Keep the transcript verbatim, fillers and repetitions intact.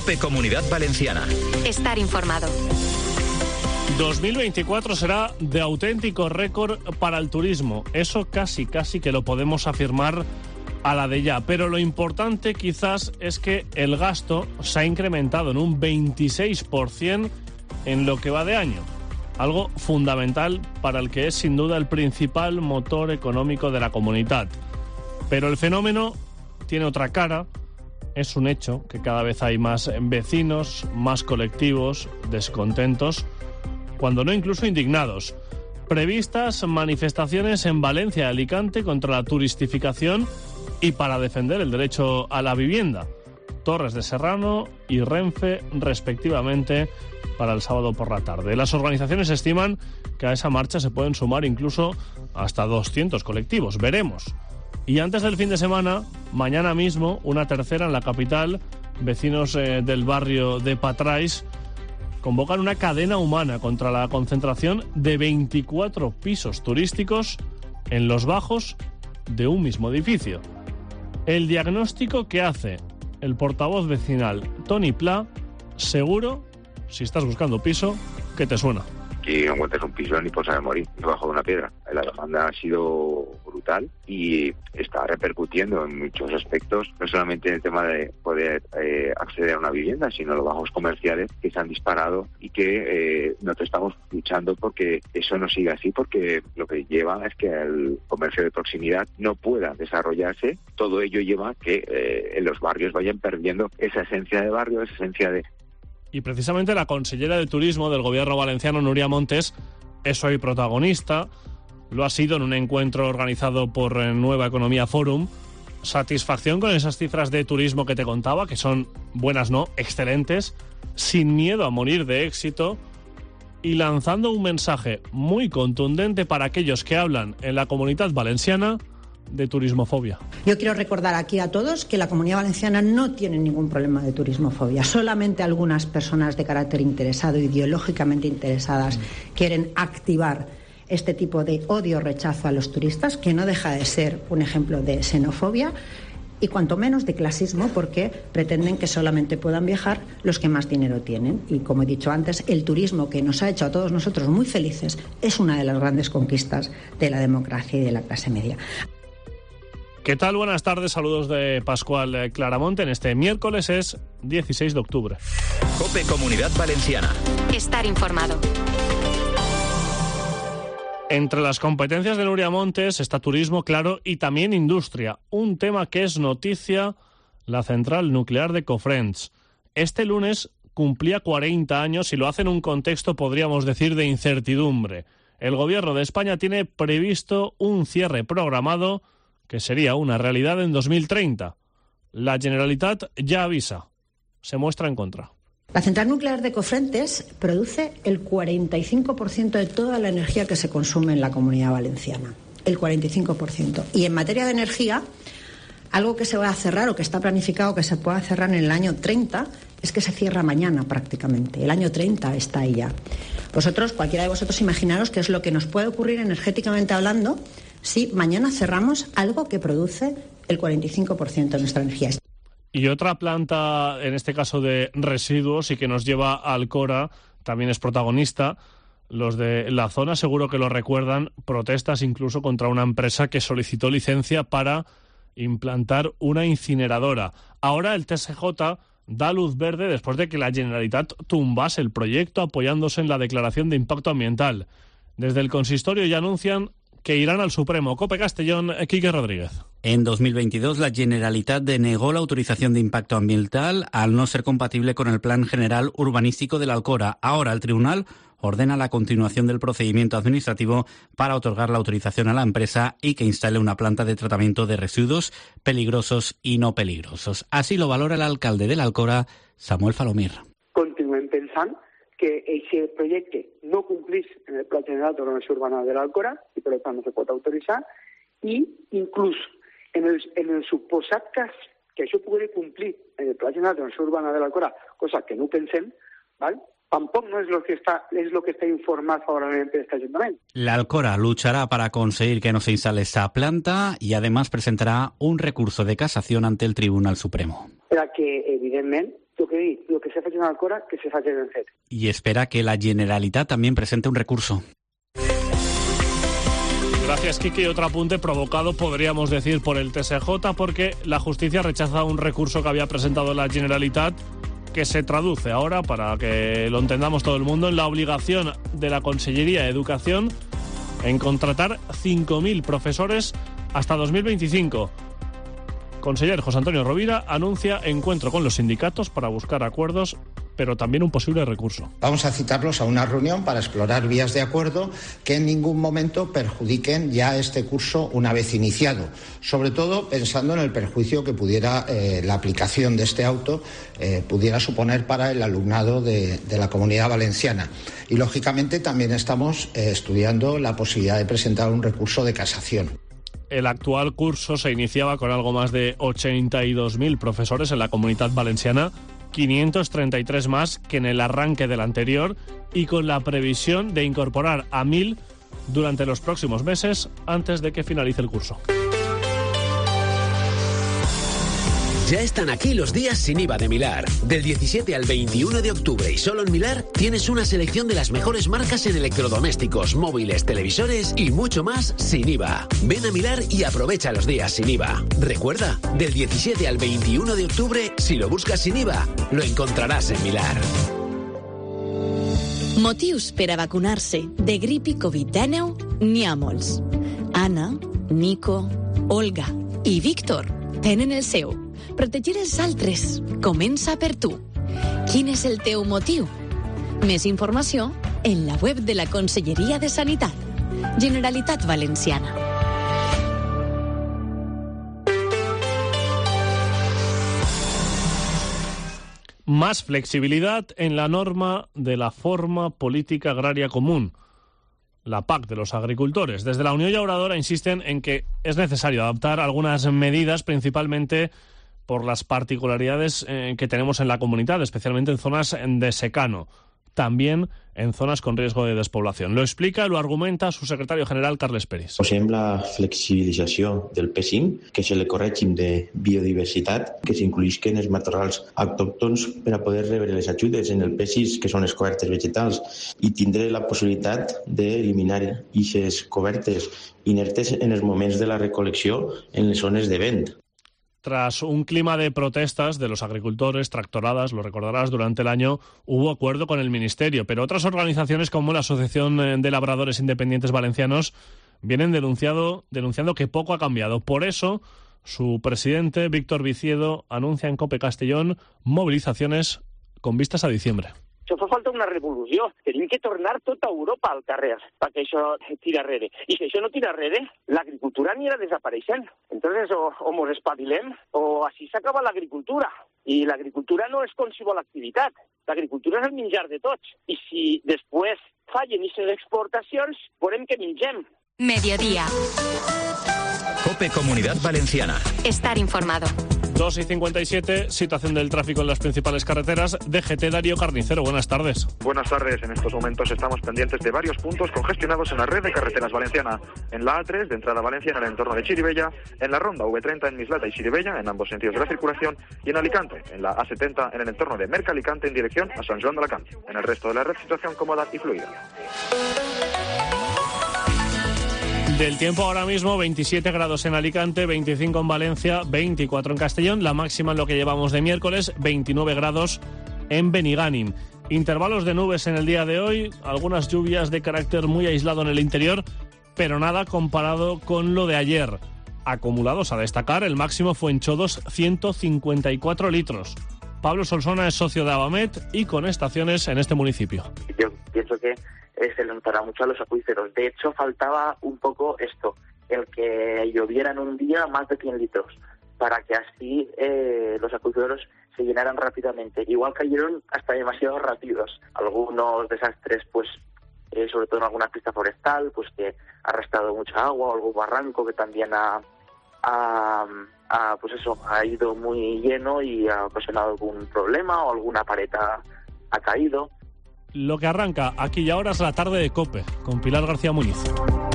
COPE Comunidad Valenciana. Estar informado. dos mil veinticuatro será de auténtico récord para el turismo. Eso casi, casi que lo podemos afirmar a la de ya. Pero lo importante quizás es que el gasto se ha incrementado en un veintiséis por ciento en lo que va de año. Algo fundamental para el que es sin duda el principal motor económico de la comunidad. Pero el fenómeno tiene otra cara. Es un hecho que cada vez hay más vecinos, más colectivos descontentos, cuando no incluso indignados. Previstas manifestaciones en Valencia y Alicante contra la turistificación y para defender el derecho a la vivienda. Torres de Serrano y Renfe, respectivamente, para el sábado por la tarde. Las organizaciones estiman que a esa marcha se pueden sumar incluso hasta doscientos colectivos. Veremos. Y antes del fin de semana, mañana mismo, una tercera en la capital. Vecinos eh, del barrio de Patrais convocan una cadena humana contra la concentración de veinticuatro pisos turísticos en los bajos de un mismo edificio. El diagnóstico que hace el portavoz vecinal Toni Pla, seguro, si estás buscando piso, que te suena. Que no encuentres un piso ni por saber morir debajo de una piedra. La demanda ha sido brutal y está repercutiendo en muchos aspectos, no solamente en el tema de poder eh, acceder a una vivienda, sino los bajos comerciales que se han disparado y que eh, nosotros estamos luchando porque eso no siga así, porque lo que lleva es que el comercio de proximidad no pueda desarrollarse. Todo ello lleva a que eh, en los barrios vayan perdiendo esa esencia de barrio, esa esencia de... Y precisamente la consellera de Turismo del Gobierno valenciano, Núria Montes, es hoy protagonista. Lo ha sido en un encuentro organizado por Nueva Economía Forum. Satisfacción con esas cifras de turismo que te contaba, que son buenas, no, excelentes, sin miedo a morir de éxito, y lanzando un mensaje muy contundente para aquellos que hablan en la Comunidad Valenciana de turismofobia. Yo quiero recordar aquí a todos que la Comunidad Valenciana no tiene ningún problema de turismofobia. Solamente algunas personas de carácter interesado, ideológicamente interesadas, quieren activar este tipo de odio o rechazo a los turistas, que no deja de ser un ejemplo de xenofobia y cuanto menos de clasismo, porque pretenden que solamente puedan viajar los que más dinero tienen. Y como he dicho antes, el turismo, que nos ha hecho a todos nosotros muy felices, es una de las grandes conquistas de la democracia y de la clase media. ¿Qué tal? Buenas tardes, saludos de Pascual Claramonte. En este miércoles es dieciséis de octubre. COPE Comunidad Valenciana. Estar informado. Entre las competencias de Núria Montes está turismo, claro, y también industria. Un tema que es noticia, la central nuclear de Cofrents. Este lunes cumplía cuarenta años y lo hace en un contexto, podríamos decir, de incertidumbre. El Gobierno de España tiene previsto un cierre programado que sería una realidad en dos mil treinta. La Generalitat ya avisa, se muestra en contra. La central nuclear de Cofrentes produce el cuarenta y cinco por ciento de toda la energía que se consume en la Comunidad Valenciana. El cuarenta y cinco por ciento. Y en materia de energía, algo que se va a cerrar o que está planificado que se pueda cerrar en el año treinta es que se cierra mañana prácticamente. El año treinta está ahí ya. Vosotros, cualquiera de vosotros, imaginaros qué es lo que nos puede ocurrir energéticamente hablando si mañana cerramos algo que produce el cuarenta y cinco por ciento de nuestra energía. Y otra planta, en este caso de residuos, y que nos lleva a Alcora, también es protagonista. Los de la zona seguro que lo recuerdan, protestas incluso contra una empresa que solicitó licencia para implantar una incineradora. Ahora el T S J da luz verde después de que la Generalitat tumbase el proyecto apoyándose en la declaración de impacto ambiental. Desde el consistorio ya anuncian que irán al Supremo. COPE Castellón, Quique Rodríguez. En dos mil veintidós, la Generalitat denegó la autorización de impacto ambiental al no ser compatible con el Plan General Urbanístico de la Alcora. Ahora el tribunal ordena la continuación del procedimiento administrativo para otorgar la autorización a la empresa y que instale una planta de tratamiento de residuos peligrosos y no peligrosos. Así lo valora el alcalde de la Alcora, Samuel Falomir. Continuem pensant que aquest projecte no complís en el Pla General d'Ordenació Urbana de l'Alcora i per tant no se pot autoritzar, i inclús en el, en el suposat cas que això pugui complir en el Pla General d'Ordenació Urbana de l'Alcora, cosa que no pensem, ¿vale? Tampoco no es lo que está es lo que está informado favorablemente de este ayuntamiento. La Alcora luchará para conseguir que no se instale esa planta y además presentará un recurso de casación ante el Tribunal Supremo. Para que, evidentment, el que dic, el que se faci en Alcora, que se faci ben fet. Y espera que la Generalitat también presente un recurso. Gracias, Kike. Y otro apunte provocado, podríamos decir, por el T S J, porque la justicia rechaza un recurso que había presentado la Generalitat, que se traduce ahora, para que lo entendamos todo el mundo, en la obligación de la Consellería de Educación en contratar cinco mil profesores hasta dos mil veinticinco. Conseller José Antonio Rovira anuncia encuentro con los sindicatos para buscar acuerdos, pero también un posible recurso. Vamos a citarlos a una reunión para explorar vías de acuerdo que en ningún momento perjudiquen ya este curso una vez iniciado, sobre todo pensando en el perjuicio que pudiera eh, la aplicación de este auto eh, pudiera suponer para el alumnado de, de la Comunidad Valenciana. Y lógicamente también estamos eh, estudiando la posibilidad de presentar un recurso de casación. El actual curso se iniciaba con algo más de ochenta y dos mil profesores en la Comunidad Valenciana, quinientos treinta y tres más que en el arranque del anterior, y con la previsión de incorporar a mil durante los próximos meses antes de que finalice el curso. Ya están aquí los días sin I V A de Milar. Del diecisiete al veintiuno de octubre y solo en Milar tienes una selección de las mejores marcas en electrodomésticos, móviles, televisores y mucho más sin I V A. Ven a Milar y aprovecha los días sin I V A. Recuerda, del diecisiete al veintiuno de octubre, si lo buscas sin I V A, lo encontrarás en Milar. Motius per a vacunar-se de grip i covid dinou n'hi ha molts. Anna, Nico, Olga i Víctor tenen el seu. Protegir els altres comença per tu. Quin és el teu motiu? Més informació en la web de la Conselleria de Sanitat. Generalitat Valenciana. Más flexibilidad en la norma de la forma política agraria común, la P A C de los agricultores. Desde la Unión Llauradora insisten en que es necesario adaptar algunas medidas, principalmente por las particularidades eh, que tenemos en la comunidad, especialmente en zonas de secano, también en zonas con riesgo de despoblación. Lo explica, lo argumenta su secretario general, Carles Peris. Posem la flexibilització del P cinc, que és el règim de biodiversitat, que s'incloïsquen els matorrals autòctons per a poder rebre les ajudes en el P sis, que són les cobertes vegetals, i tindré la possibilitat d'eliminar aquestes cobertes inertes en els moments de la recolecció en les zones de vent. Tras un clima de protestas de los agricultores, tractoradas, lo recordarás, durante el año hubo acuerdo con el Ministerio, pero otras organizaciones como la Asociación de Labradores Independientes Valencianos vienen denunciado, denunciando que poco ha cambiado. Por eso, su presidente, Víctor Viciedo, anuncia en COPE Castellón movilizaciones con vistas a diciembre. Això fa falta una revolució. Tenim que tornar tota Europa al carrer perquè això tira arrere. I si això no tira arrere, l'agricultura anirà desapareixent. Entonces, o, o mos espavilem o així s'acaba l'agricultura. I l'agricultura no és qualsevol activitat. L'agricultura és el menjar de tots. I si després fallen aquestes exportacions, veurem que mengem. Mediodía. COPE Comunidad Valenciana. Estar informado. dos y cincuenta y siete, situación del tráfico en las principales carreteras. D G T, Darío Carnicero, buenas tardes. Buenas tardes. En estos momentos estamos pendientes de varios puntos congestionados en la red de carreteras valenciana. En la A tres, de entrada a Valencia, en el entorno de Chirivella, en la ronda V treinta en Mislata y Chirivella, en ambos sentidos de la circulación, y en Alicante, en la A setenta, en el entorno de Merca-Alicante, en dirección a San Joan de Alacant. En el resto de la red, situación cómoda y fluida. Del tiempo ahora mismo, veintisiete grados en Alicante, veinticinco en Valencia, veinticuatro en Castellón, la máxima en lo que llevamos de miércoles, veintinueve grados en Benigànim. Intervalos de nubes en el día de hoy, algunas lluvias de carácter muy aislado en el interior, pero nada comparado con lo de ayer. Acumulados a destacar, el máximo fue en Chodos, ciento cincuenta y cuatro litros. Pablo Solsona es socio de Avamet y con estaciones en este municipio. Yo pienso que eh, se le notará mucho a los acuíferos. De hecho, faltaba un poco esto, el que lloviera en un día más de cien litros, para que así eh, los acuíferos se llenaran rápidamente. Igual cayeron hasta demasiado rápidos. Algunos desastres, pues, eh, sobre todo en alguna pista forestal, pues que ha arrastrado mucha agua, o algún barranco que también ha, ha, ha, pues eso, ha ido muy lleno y ha ocasionado algún problema, o alguna pared ha, ha caído. Lo que arranca aquí y ahora es la tarde de COPE, con Pilar García Muñiz.